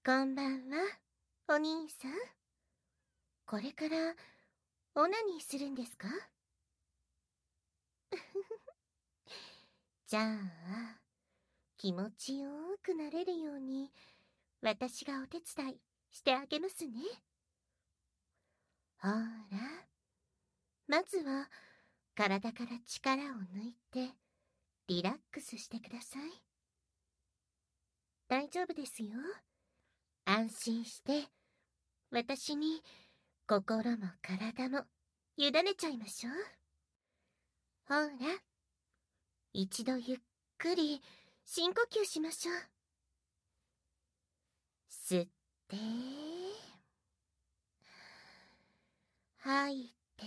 こんばんは、お兄さん。これからオナニーするんですか？じゃあ、気持ちよくなれるように私がお手伝いしてあげますね。ほら、まずは体から力を抜いてリラックスしてください。大丈夫ですよ。安心して私に心も体も委ねちゃいましょう。ほら、一度ゆっくり深呼吸しましょう。吸って吐いて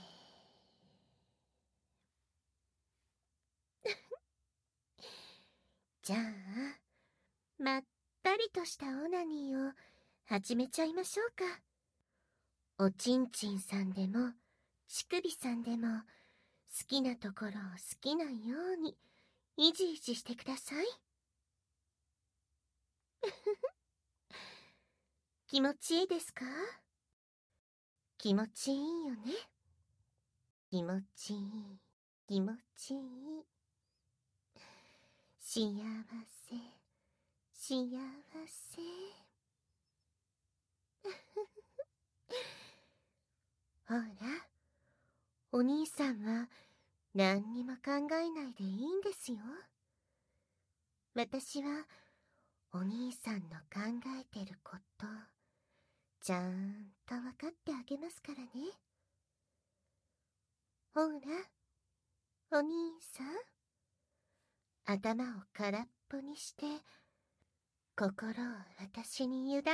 じゃあ、まったりとしたオナニーを始めちゃいましょうか。おちんちんさんでも乳首さんでも好きなところを好きなようにいじいじしてください。気持ちいいですか？気持ちいいよね。気持ちいい、気持ちいい。幸せ、幸せ。ほら、お兄さんは何にも考えないでいいんですよ。私はお兄さんの考えてること、ちゃんと分かってあげますからね。ほら、お兄さん、頭を空っぽにして、心を私に委ねて。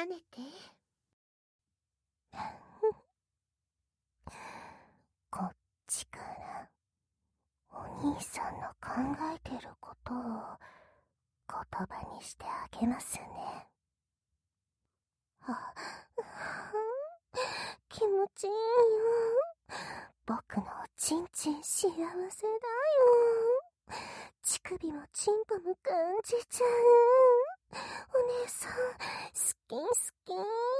こっちからお兄さんの考えてることを言葉にしてあげますね。気持ちいいよ。僕のおちんちん幸せだよ。乳首もチンポも感じちゃう。お姉さん、好き好き。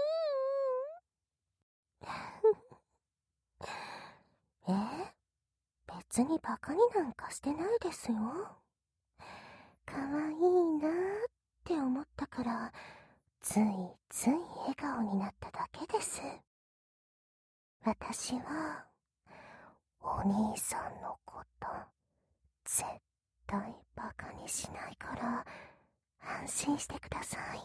別にバカになんかしてないですよ。かわいいなーって思ったから、ついつい笑顔になっただけです。私は、お兄さんのこと、絶対バカにしないから、安心してください。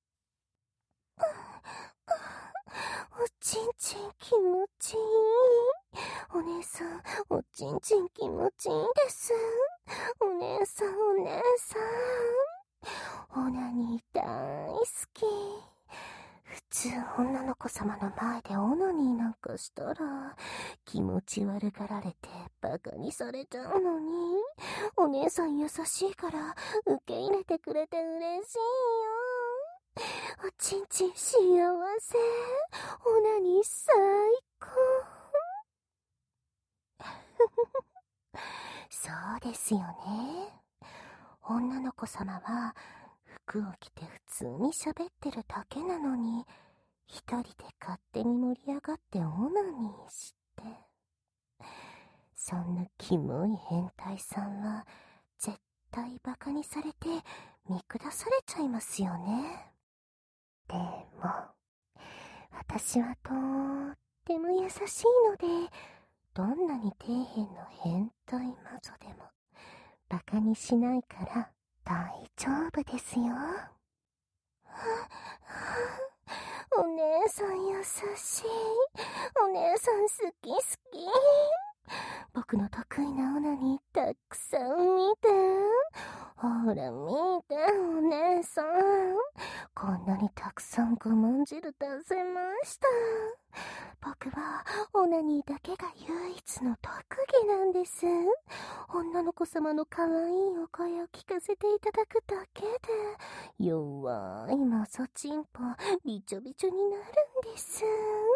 おちんちん気持ちいい。お姉さん、おちんちん気持ちいいです。お姉さん、お姉さん。オナニー大好き。普通女の子様の前でオナニーなんかしたら気持ち悪がられてバカにされちゃうのに、お姉さん優しいから受け入れてくれて嬉しいよ。おちんちん幸せ。オナニー最高。そうですよね。女の子様は服を着て普通に喋ってるだけなのに、一人で勝手に盛り上がってオナニーして。そんなキモい変態さんは絶対バカにされて見下されちゃいますよね。でも、私はとっても優しいので、どんなに底辺の変態魔女でもバカにしないから大丈夫ですよ。お姉さん優しい。お姉さん好き好き。僕の得意なオナニーたくさん見て。ほら見て、お姉さん。こんなにたくさんごまん汁出せました。僕はオナニーだけが唯一の特技なんです。女の子様の可愛いお声を聞かせていただくだけで、弱いマサチンポびちょびちょになるんです。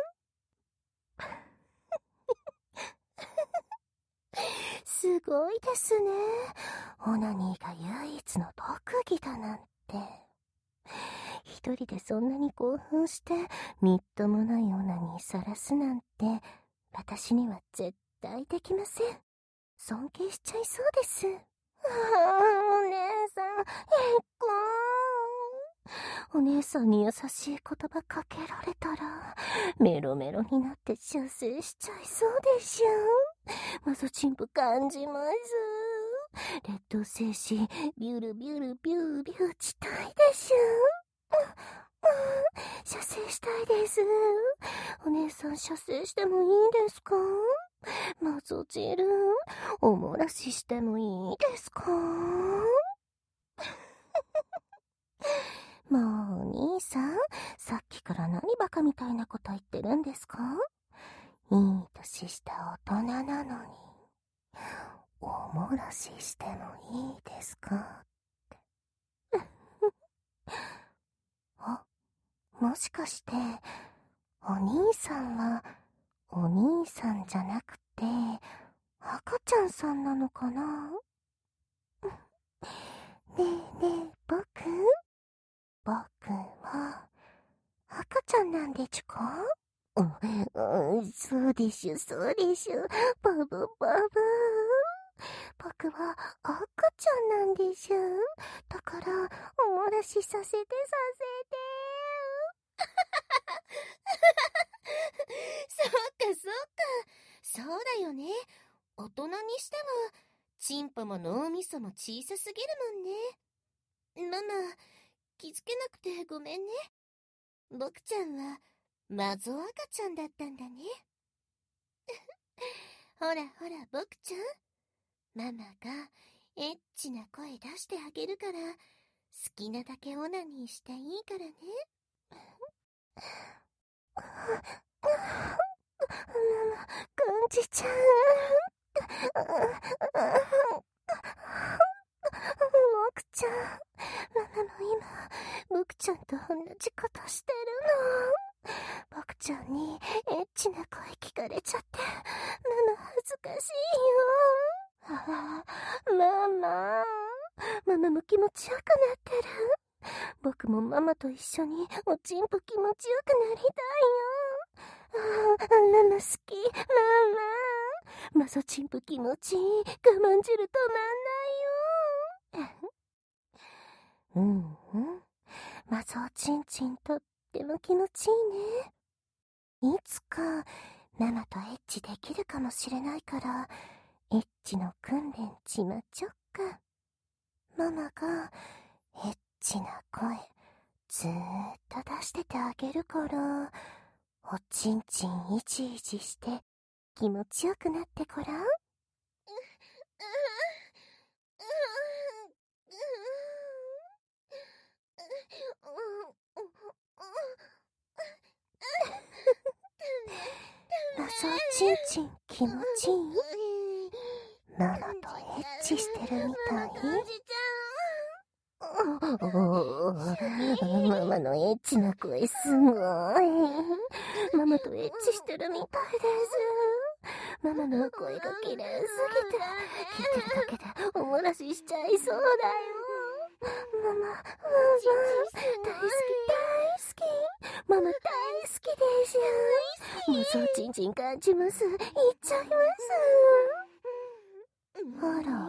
すごいですね。オナニーが唯一の特技だなんて。 一人でそんなに興奮してみっともないオナにさらすなんて私には絶対できません。尊敬しちゃいそうです。お姉さん、お姉さんに優しい言葉かけられたらメロメロになって射精しちゃいそうでしょ。マゾチンプ感じます。劣等生しビュルビュルビュービューしたいでしょ。射精したいです。お姉さん射精してもいいですか？マゾ汁おもらししてもいいですか？もうお兄さん、さっきから何バカみたいなこと言ってるんですか？いい年した大人なのにおもらししてもいいですかってあ、もしかしてお兄さんはお兄さんじゃなくて赤ちゃんさんなのかな？ねえねえ、僕は赤ちゃんなんでちゅか？そうでしゅ、そうでしゅ。バブバブ。僕は赤ちゃんなんでしゅ。だから、おもらしさせてさせて。 そうか、そうか。そうだよね。大人にしては、チンポも脳みそも小さすぎるもんね。ママ、気づけなくてごめんね。僕ちゃんは、マゾ赤ちゃんだったんだね。ほらほら、僕ちゃん。ママが、エッチな声出してあげるから、好きなだけオナニーしていいからね。 感じちゃう。僕ちゃん、ママも今、僕ちゃんと同じことしてるの。僕ちゃんにエッチな声聞かれちゃって、ママ恥ずかしいよ。ママも気持ちよくなってる。僕もママと一緒におちんぽ気持ちよくなりたいよ。ママ好き、マゾチンポ気持ちいい、我慢汁止まんないよ。マゾチンチンとっても気持ちいいね。いつかママとエッチできるかもしれないから、エッチの訓練しまちょっか。ママがエッチな声ずーっと出しててあげるから、おちんちんいじいじして気持ちよくなってごらん。マゾチンチン気持ちいい？ママとエッチしてるみたい？ママのエッチな声すごい。ママとエッチしてるみたいです。ママの声が綺麗すぎて、聞いてるだけでおもらししちゃいそうだよ。ママ、大好き。ママ大好きでしょ。もうそうちんちん感じます。いっちゃいます。あら。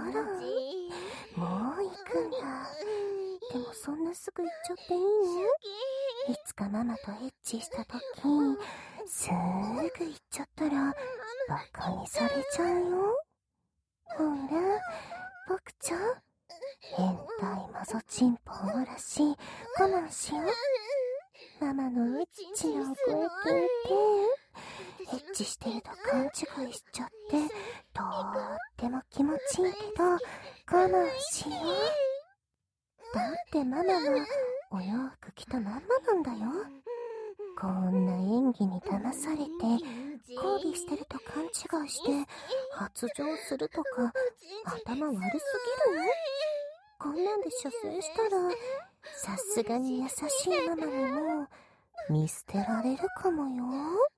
もう行くんだ。でもそんなすぐ行っちゃっていいの？いつかママとエッチしたとき、すぐ行っちゃったら、バカにされちゃうよ。ほら、僕ちゃん、変態マゾチンポおもらし、我慢しよう。ママのエッチなお声聞いて、エッチしてると勘違いしちゃって、とっても気持ちいいけど、我慢しよう。だってママはお洋服着たまんまなんだよ。こんな演技に騙されて交尾してると勘違いして発情するとか頭悪すぎるの？こんなんで射精したらさすがに優しいママにも見捨てられるかもよ。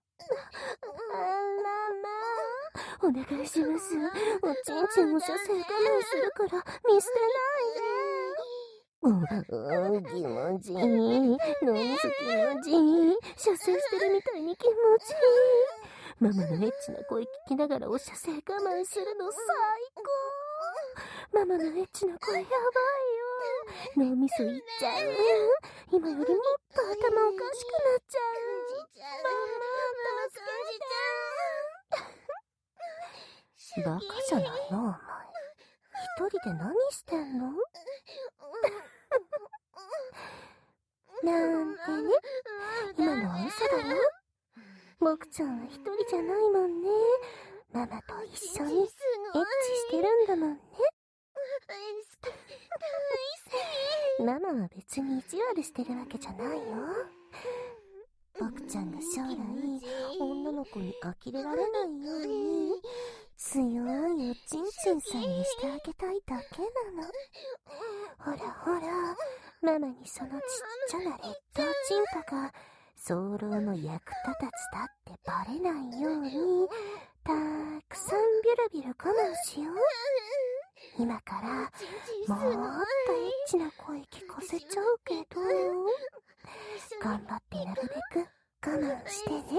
ママ、お願いします。おちんちんも射精我慢するから見捨てないで。 気持ちいい。脳みそ気持ちいい。射精してるみたいに気持ちいい。ママのエッチな声聞きながらお射精我慢するの最高。ママのエッチな声やばいよ。脳みそいっちゃう。今よりもっと頭おかしくなっちゃう。ママ、助けて。バカじゃないのお前。一人で何してんの？なんてね。今のは嘘だよ。僕ちゃんは一人じゃないもんね。ママと一緒にエッチしてるんだもんね。ママは別に意地悪してるわけじゃないよ。僕ちゃんが将来女の子に呆れられないように強いおちんちんさんにしてあげたいだけなの。ほらほら、ママにそのちっちゃな劣等チンポが早漏の役立たずだってバレないようにたくさんビュルビュル我慢しよう。今からもっとエッチな声聞かせちゃうけど、頑張ってなるべく我慢してね。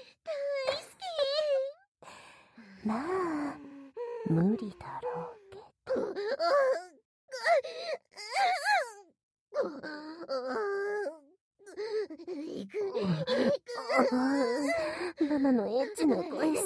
まあ無理だろうけど。ママのエッチな声すごい。ママも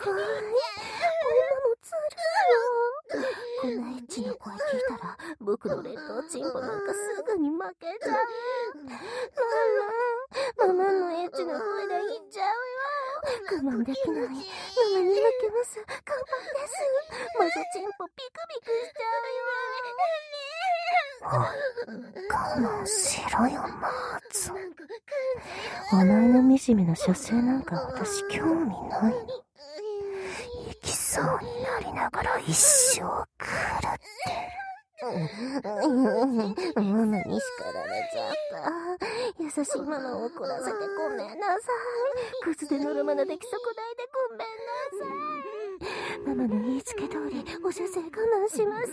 ずるいよ。こんなエッチな声聞いたら僕の劣等チンポなんかすぐに負けちゃう。ママのエッチな声で言っちゃうよ。我慢できない。ママに負けます。乾杯です。まずチンポピクピクしちゃうよ。我慢しろよ、マーツ。お前の惨めな射精なんか私興味ないの。生きそうになりながら一生狂ってる。ママに叱られちゃった。優しいママを怒らせてごめんなさい。クズでノルマの出来損ないでごめんなさい。ママの言いつけ通りお射精我慢します。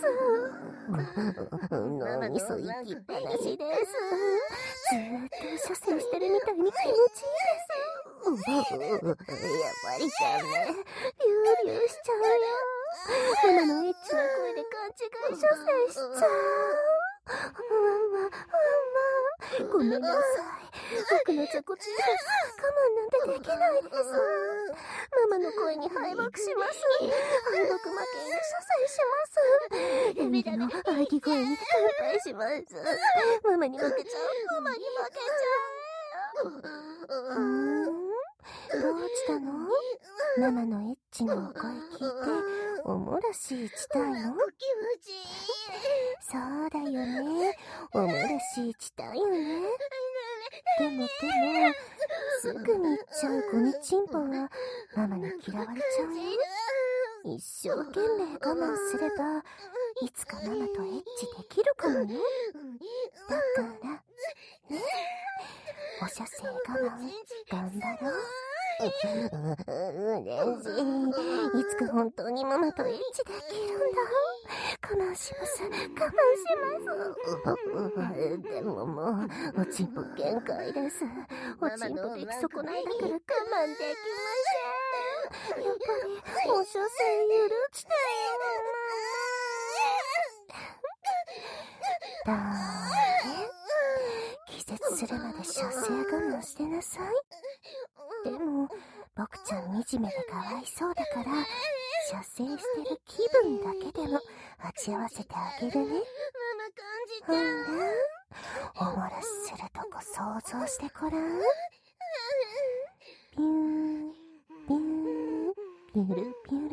脳みそ行きっぱなしです。ずーっと射精してるみたいに気持ちいいです。やっぱりダメ。ビュービューしちゃうよ。ママのエッチな声で勘違い射精しちゃう。ごめんなさい。僕のチョコチンポ我慢なんてできないです。ママの声に敗北します。敗北負けで射精します。エミリの喘ぎ声に乾杯します。ママに負けちゃう。ママに負けちゃう。どうしたの？ママのエッチなお声聞いておもらしいしたいの？そうだよね。おもらしいしたいよね。でもすぐに行っちゃうゴミチンポはママに嫌われちゃうよ。一生懸命我慢すればいつかママとエッチできるかもよ。だからね、お射精我慢頑張ろう。嬉しい。いつか本当にママとエッチできるんだ。我慢します。我慢します。でももうおちんぽ限界です。おちんぽ出来損ないだから我慢できません。やっぱりお射精許してよ。だね。気絶するまで射精我慢してなさい。でも僕ちゃん惨めでかわいそうだから射精してる気分だけでも味わわせてあげるね。ほらおもらしするとこ想像してごらん。ピューピューピュルピュル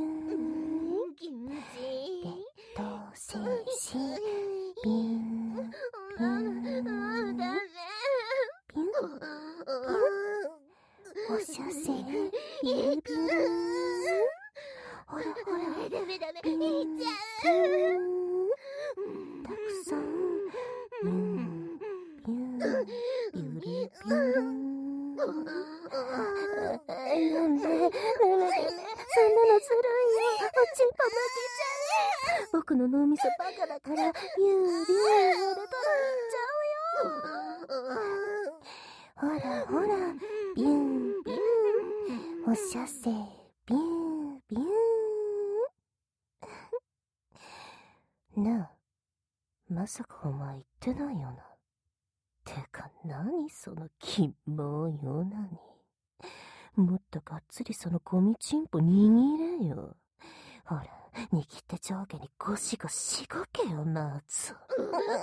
劣等精子ピューピューピューお射精ビュービュー。ほらほらビュービュー。たくさんビュービュービュルビュル。なんでそんなのずるいよ。おちんぽ負けちゃう。僕の脳みそバカだからビュービューやると言っちゃほらほら、ビュンビュン。おしゃせ、ビュンビュン。なあ、まさかお前言ってないよな。てか何そのキモいオナニー。もっとがっつりそのゴミチンポ握れよ。ほら、握って上下にゴシゴシしごけよ、マツ。ごめんなさ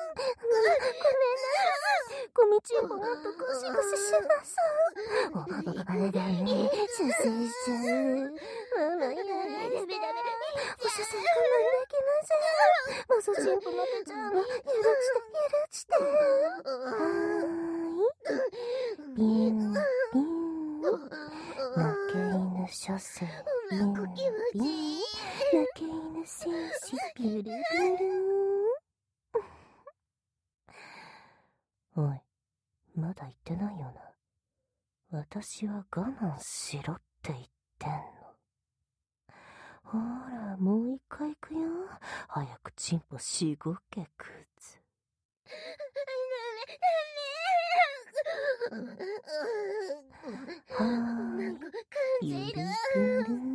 い。ゴミチンポもっとゴシゴシします。あれだね、射精しちゃう。ママやめて。お射精我慢できません。マゾチンポ負けちゃうの。許して。はーい。ビュン、ビュン。負け犬射精。ビュン、ビュン。負け犬精子、ビュルビュル。おい、まだ言ってないよな。私は我慢しろって言ってんの。ほら、もう一回行くよ。早くチンポしごけ、クズ。はーい、ゆるゆる。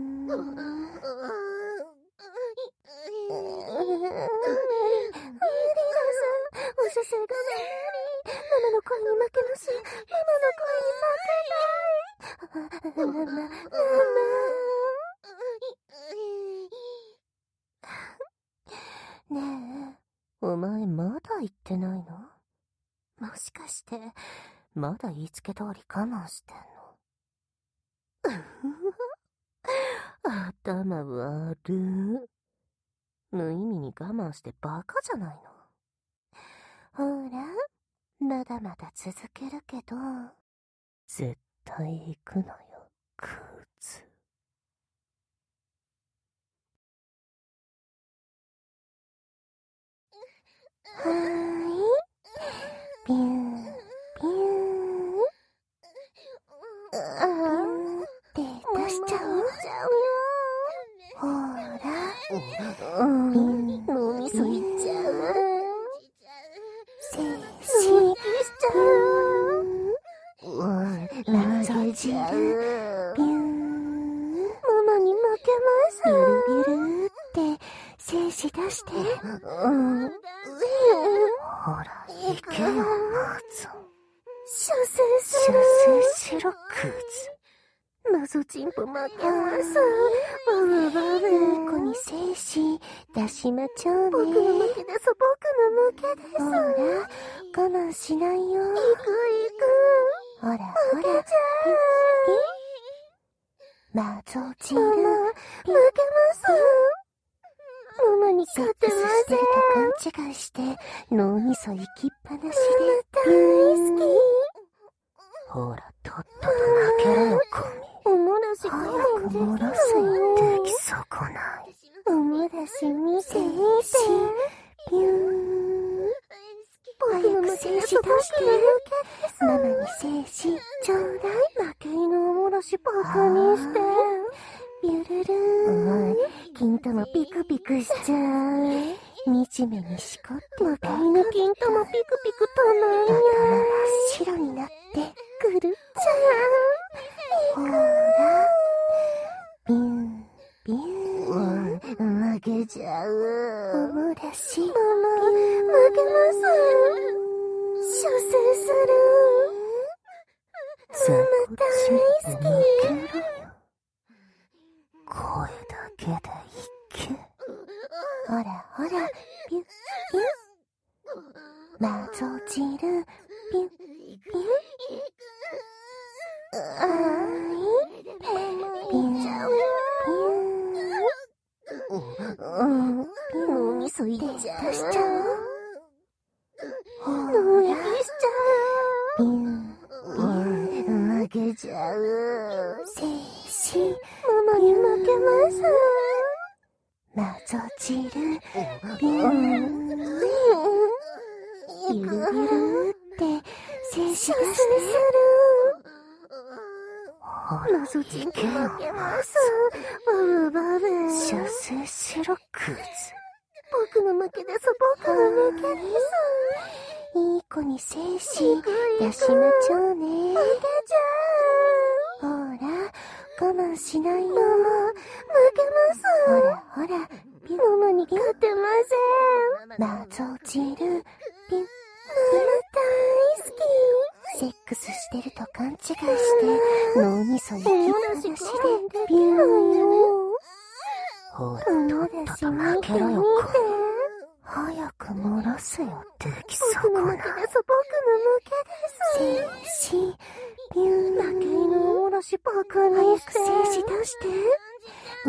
お射精が無理。ママの声に負けます。ママの声に負けない。ねえ、お前まだ言ってないの？もしかして、まだ言いつけ通り我慢してんの？頭悪。無意味に我慢してバカじゃないの。ほら、まだまだ続けるけど、絶対行くのよ、クズ。はーい。ビュー、ビュー。って出しちゃうよ。ほら、脳みそいっちゃう。精子しちゃう。投げちゃう。ビュン。ママに負けます。ビュルビュルって精子出して。ほら、行けよ、マツ。射精しろ、クズ。マゾチンポ負けます。ここに精子出しまちょうね。僕の負けです。ほら、我慢しないよ。行く。ほら。負けちゃう。マゾチル。負けます。ママにセックスしてると勘違いして、脳みそ行きっぱなしで。大好き。ほら、とっとと負けろよ、ゴミ。おもらし早く漏らせよ、出来損ない。おもらし見せて。ピューン。早く精子出して。ママに精子ちょうだい。負け犬おもらしバカにして。ビュルルー。金玉ピクピクしちゃう。惨めにしこって。負け犬金玉ピクピクたまんや。頭真っ白になって狂っちゃう。ほら。ビュン、ビュン。負けちゃう。おもらし。ママ、負けます。射精する。ママ大好き。声だけでいけ。ほら、ビュン、ビュン。マゾチル、ビュン、ビュン。あーい、ビュン、ビュン。脳みそいっちゃう。脳液しちゃう。ビュン、負けちゃう。精子、ママに負けます。マゾチル、ビュン、ゆるゆるって精子出して。ほら、マゾチル負けます。射精しろ、クズ。僕の負けです。いい子こに精子出しまちゃうね。負けちゃう。ほら、我慢しないよ。ママ、負けます。ほらほら、ママに勝てません。謎汁、ピュン、ママ大好き。セックスしてると勘違いして、脳みそに切っぱなしで、ピュン。ほら、とっとと負けろよ、早く漏らせよ、出来損な。僕の負けです、精子、ピュン。負け犬おろしバカにして。早く精子出して。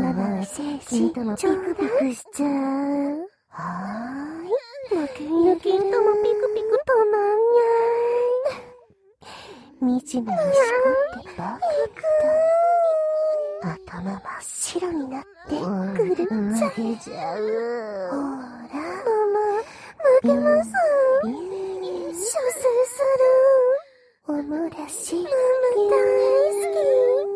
ママ、精子、ピクピクしちゃう。はーい。負け犬金玉ピクピク止まんにゃい。みじめにしこってバカだ。頭真っ白になって狂っちゃう。負けちゃう。ほら、ママ、負けます。射精する。おもらし、ママ大好き。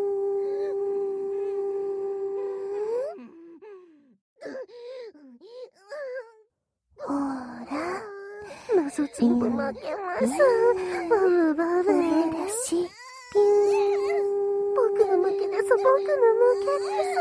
ほら、謎チンプ負けます。バブバブ。おもらし、ピューン。僕の負けです、僕の負けです。